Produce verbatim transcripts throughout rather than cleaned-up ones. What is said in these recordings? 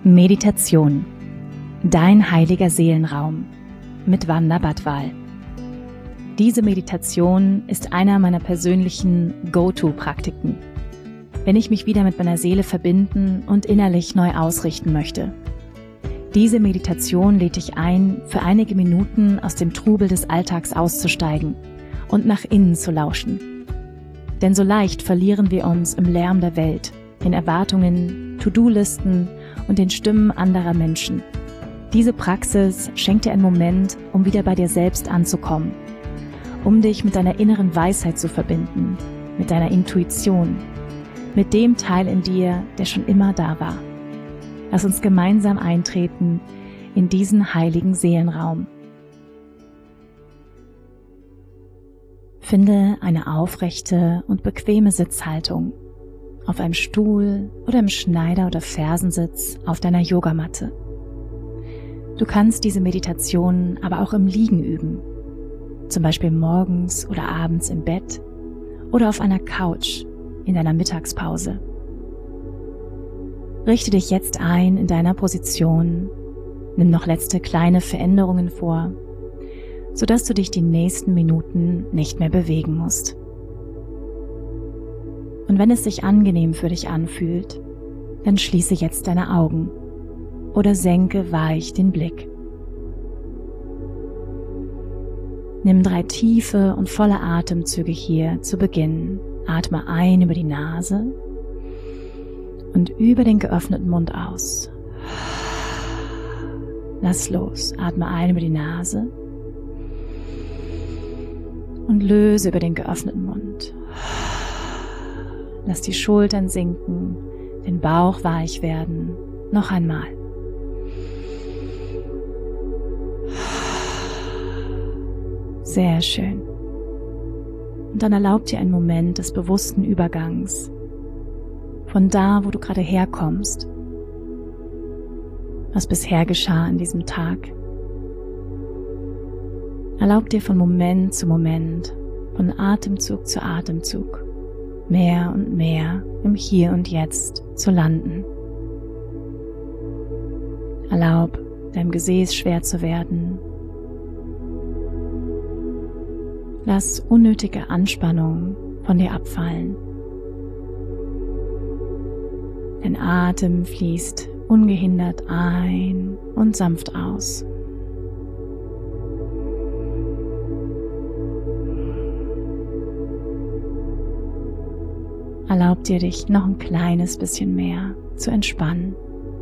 Meditation. Dein heiliger Seelenraum mit Wanda Badwal. Diese Meditation ist einer meiner persönlichen Go-To-Praktiken, wenn ich mich wieder mit meiner Seele verbinden und innerlich neu ausrichten möchte. Diese Meditation lädt dich ein, für einige Minuten aus dem Trubel des Alltags auszusteigen und nach innen zu lauschen. Denn so leicht verlieren wir uns im Lärm der Welt, in Erwartungen, To-Do-Listen und den Stimmen anderer Menschen. Diese Praxis schenkt dir einen Moment, um wieder bei dir selbst anzukommen, um dich mit deiner inneren Weisheit zu verbinden, mit deiner Intuition, mit dem Teil in dir, der schon immer da war. Lass uns gemeinsam eintreten in diesen heiligen Seelenraum. Finde eine aufrechte und bequeme Sitzhaltung auf einem Stuhl oder im Schneider- oder Fersensitz auf deiner Yogamatte. Du kannst diese Meditation aber auch im Liegen üben, zum Beispiel morgens oder abends im Bett oder auf einer Couch in deiner Mittagspause. Richte dich jetzt ein in deiner Position, nimm noch letzte kleine Veränderungen vor, sodass du dich die nächsten Minuten nicht mehr bewegen musst. Und wenn es sich angenehm für dich anfühlt, dann schließe jetzt deine Augen oder senke weich den Blick. Nimm drei tiefe und volle Atemzüge hier zu Beginn. Atme ein über die Nase und über den geöffneten Mund aus. Lass los. Atme ein über die Nase und löse über den geöffneten Mund. Lass die Schultern sinken, den Bauch weich werden. Noch einmal. Sehr schön. Und dann erlaub dir einen Moment des bewussten Übergangs von da, wo du gerade herkommst. Was bisher geschah an diesem Tag. Erlaub dir von Moment zu Moment, von Atemzug zu Atemzug, mehr und mehr im Hier und Jetzt zu landen. Erlaub deinem Gesäß schwer zu werden. Lass unnötige Anspannung von dir abfallen. Dein Atem fließt ungehindert ein und sanft aus. Erlaub dir, dich noch ein kleines bisschen mehr zu entspannen.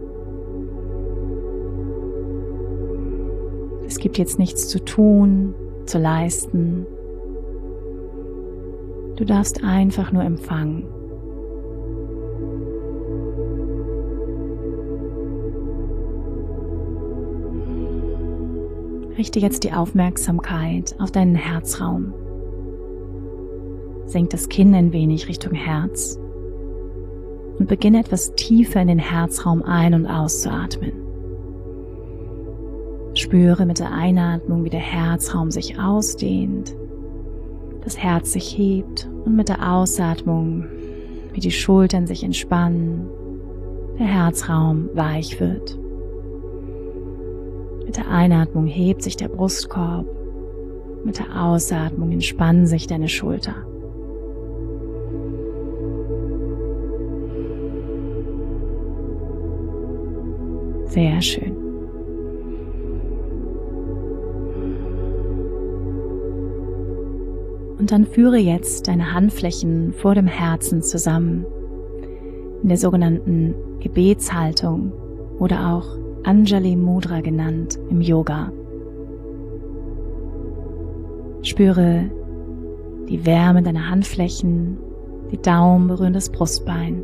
Es gibt jetzt nichts zu tun, zu leisten. Du darfst einfach nur empfangen. Richte jetzt die Aufmerksamkeit auf deinen Herzraum. Senk das Kinn ein wenig Richtung Herz und beginne etwas tiefer in den Herzraum ein- und auszuatmen. Spüre mit der Einatmung, wie der Herzraum sich ausdehnt, das Herz sich hebt und mit der Ausatmung, wie die Schultern sich entspannen, der Herzraum weich wird. Mit der Einatmung hebt sich der Brustkorb, mit der Ausatmung entspannen sich deine Schulter. Sehr schön. Und dann führe jetzt deine Handflächen vor dem Herzen zusammen in der sogenannten Gebetshaltung oder auch Anjali Mudra genannt im Yoga. Spüre die Wärme deiner Handflächen, die Daumen berühren das Brustbein.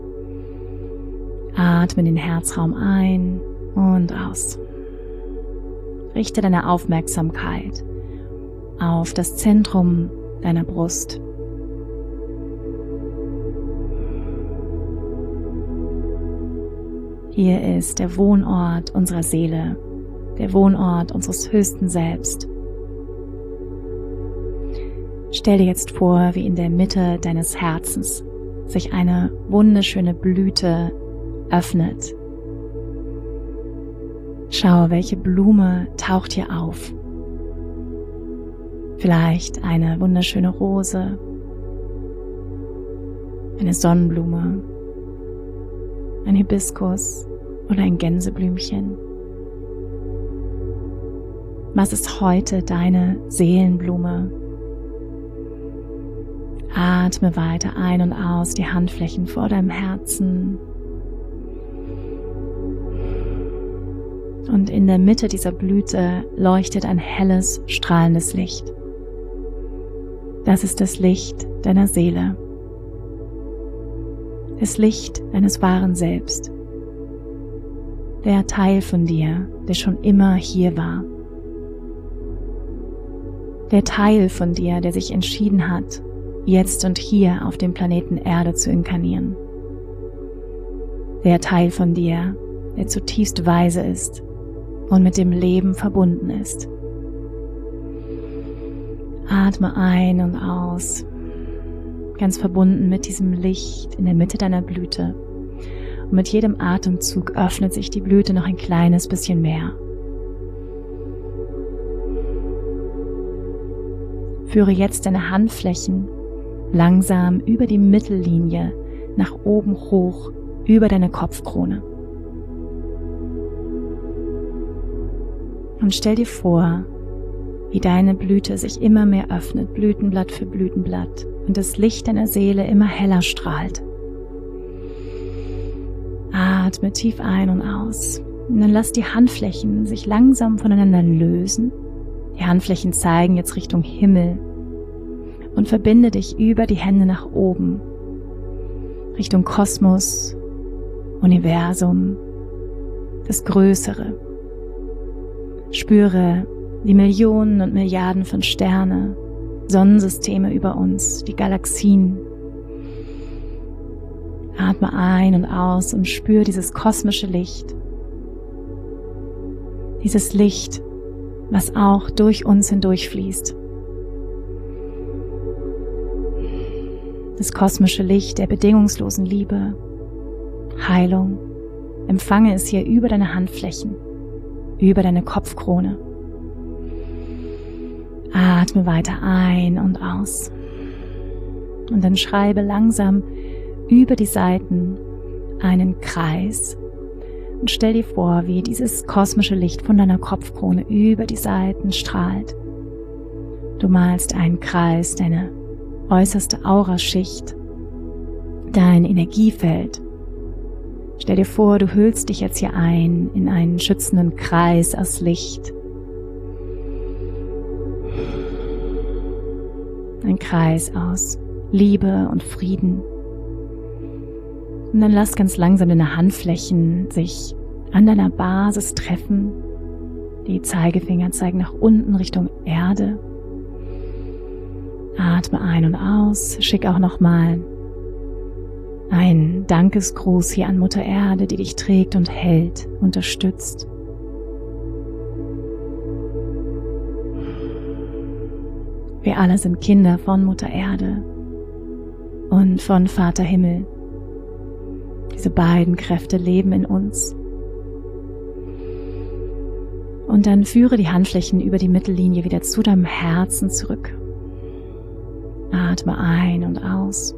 Atme den Herzraum ein und aus. Richte deine Aufmerksamkeit auf das Zentrum deiner Brust. Hier ist der Wohnort unserer Seele, der Wohnort unseres höchsten Selbst. Stell dir jetzt vor, wie in der Mitte deines Herzens sich eine wunderschöne Blüte öffnet. Schau, welche Blume taucht hier auf. Vielleicht eine wunderschöne Rose, eine Sonnenblume, ein Hibiskus oder ein Gänseblümchen. Was ist heute deine Seelenblume? Atme weiter ein und aus, die Handflächen vor deinem Herzen. Und in der Mitte dieser Blüte leuchtet ein helles, strahlendes Licht. Das ist das Licht deiner Seele. Das Licht deines wahren Selbst. Der Teil von dir, der schon immer hier war. Der Teil von dir, der sich entschieden hat, jetzt und hier auf dem Planeten Erde zu inkarnieren. Der Teil von dir, der zutiefst weise ist und mit dem Leben verbunden ist. Atme ein und aus, ganz verbunden mit diesem Licht in der Mitte deiner Blüte. Und mit jedem Atemzug öffnet sich die Blüte noch ein kleines bisschen mehr. Führe jetzt deine Handflächen langsam über die Mittellinie nach oben hoch über deine Kopfkrone. Und stell dir vor, wie deine Blüte sich immer mehr öffnet, Blütenblatt für Blütenblatt, und das Licht deiner Seele immer heller strahlt. Atme tief ein und aus. Und dann lass die Handflächen sich langsam voneinander lösen. Die Handflächen zeigen jetzt Richtung Himmel. Und verbinde dich über die Hände nach oben, Richtung Kosmos, Universum, das Größere. Spüre die Millionen und Milliarden von Sterne, Sonnensysteme über uns, die Galaxien. Atme ein und aus und spüre dieses kosmische Licht. Dieses Licht, was auch durch uns hindurchfließt. Das kosmische Licht der bedingungslosen Liebe, Heilung. Empfange es hier über deine Handflächen, über deine Kopfkrone. Atme weiter ein und aus. Und dann schreibe langsam über die Seiten einen Kreis. Und stell dir vor, wie dieses kosmische Licht von deiner Kopfkrone über die Seiten strahlt. Du malst einen Kreis, deine äußerste Auraschicht, dein Energiefeld. Stell dir vor, du hüllst dich jetzt hier ein in einen schützenden Kreis aus Licht. Ein Kreis aus Liebe und Frieden. Und dann lass ganz langsam deine Handflächen sich an deiner Basis treffen. Die Zeigefinger zeigen nach unten Richtung Erde. Atme ein und aus, schick auch nochmal einen Dankesgruß hier an Mutter Erde, die dich trägt und hält, unterstützt. Wir alle sind Kinder von Mutter Erde und von Vater Himmel. Diese beiden Kräfte leben in uns. Und dann führe die Handflächen über die Mittellinie wieder zu deinem Herzen zurück. Atme ein und aus.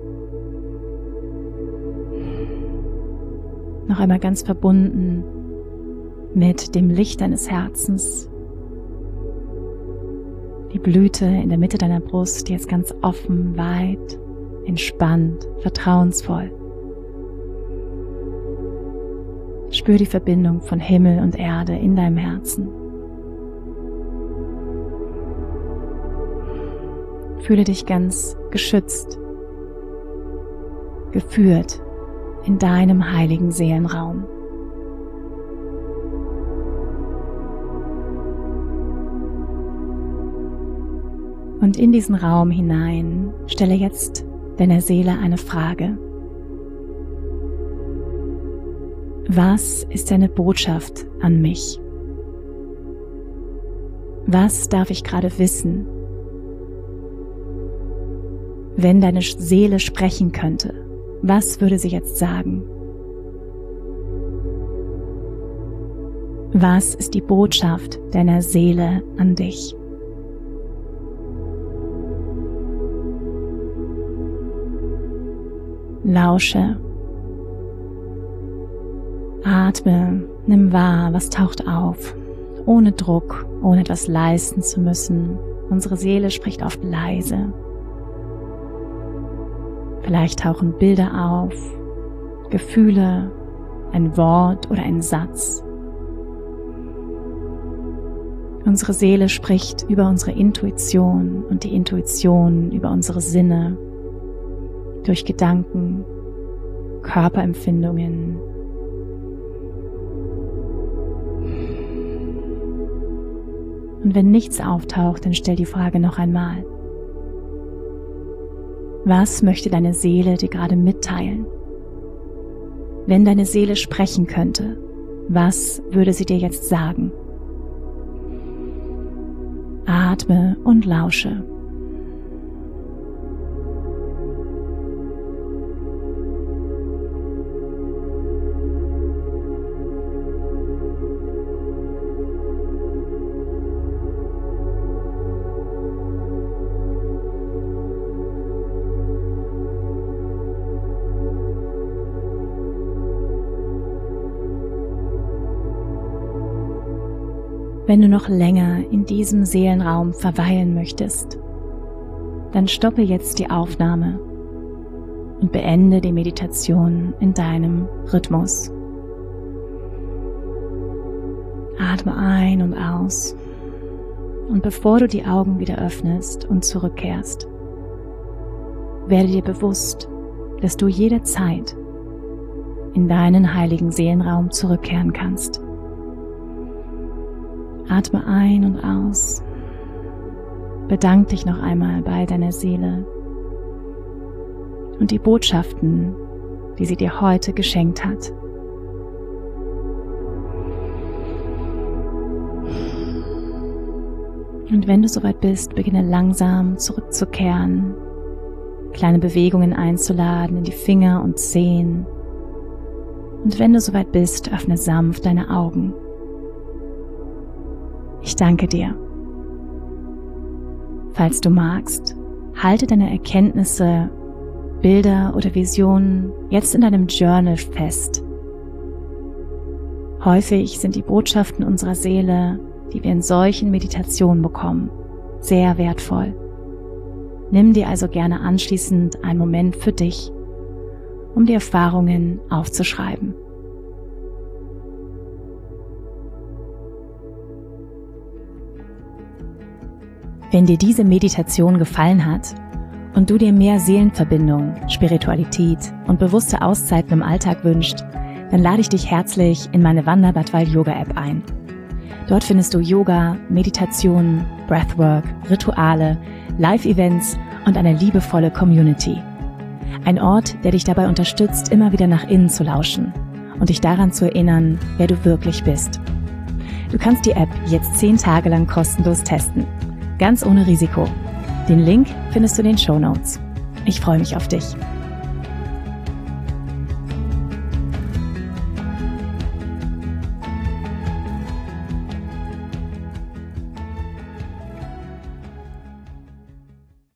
Noch einmal ganz verbunden mit dem Licht deines Herzens. Die Blüte in der Mitte deiner Brust, die ist ganz offen, weit, entspannt, vertrauensvoll. Spür die Verbindung von Himmel und Erde in deinem Herzen. Fühle dich ganz geschützt, geführt in deinem heiligen Seelenraum. Und in diesen Raum hinein stelle jetzt deiner Seele eine Frage. Was ist deine Botschaft an mich? Was darf ich gerade wissen? Wenn deine Seele sprechen könnte, was würde sie jetzt sagen? Was ist die Botschaft deiner Seele an dich? Lausche. Atme, nimm wahr, was taucht auf, ohne Druck, ohne etwas leisten zu müssen. Unsere Seele spricht oft leise. Vielleicht tauchen Bilder auf, Gefühle, ein Wort oder ein Satz. Unsere Seele spricht über unsere Intuition und die Intuition über unsere Sinne, durch Gedanken, Körperempfindungen. Und wenn nichts auftaucht, dann stell die Frage noch einmal. Was möchte deine Seele dir gerade mitteilen? Wenn deine Seele sprechen könnte, was würde sie dir jetzt sagen? Atme und lausche. Wenn du noch länger in diesem Seelenraum verweilen möchtest, dann stoppe jetzt die Aufnahme und beende die Meditation in deinem Rhythmus. Atme ein und aus. Und bevor du die Augen wieder öffnest und zurückkehrst, werde dir bewusst, dass du jederzeit in deinen heiligen Seelenraum zurückkehren kannst. Atme ein und aus. Bedank dich noch einmal bei deiner Seele und die Botschaften, die sie dir heute geschenkt hat. Und wenn du soweit bist, beginne langsam zurückzukehren, kleine Bewegungen einzuladen in die Finger und Zehen. Und wenn du soweit bist, öffne sanft deine Augen. Ich danke dir. Falls du magst, halte deine Erkenntnisse, Bilder oder Visionen jetzt in deinem Journal fest. Häufig sind die Botschaften unserer Seele, die wir in solchen Meditationen bekommen, sehr wertvoll. Nimm dir also gerne anschließend einen Moment für dich, um die Erfahrungen aufzuschreiben. Wenn dir diese Meditation gefallen hat und du dir mehr Seelenverbindung, Spiritualität und bewusste Auszeiten im Alltag wünschst, dann lade ich dich herzlich in meine Wanda Badwal Yoga App ein. Dort findest du Yoga, Meditationen, Breathwork, Rituale, Live-Events und eine liebevolle Community. Ein Ort, der dich dabei unterstützt, immer wieder nach innen zu lauschen und dich daran zu erinnern, wer du wirklich bist. Du kannst die App jetzt zehn Tage lang kostenlos testen. Ganz ohne Risiko. Den Link findest du in den Shownotes. Ich freue mich auf dich.